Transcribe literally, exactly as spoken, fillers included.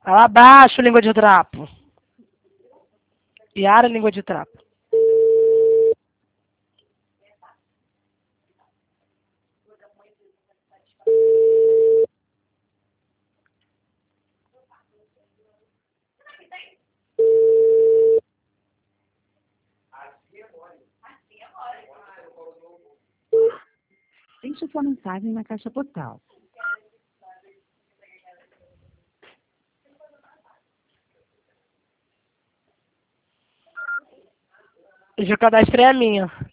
Fala abaixo, língua de trapo. Yara, língua de trapo. Deixe sua mensagem na caixa postal. Hoje o cadastro é a minha.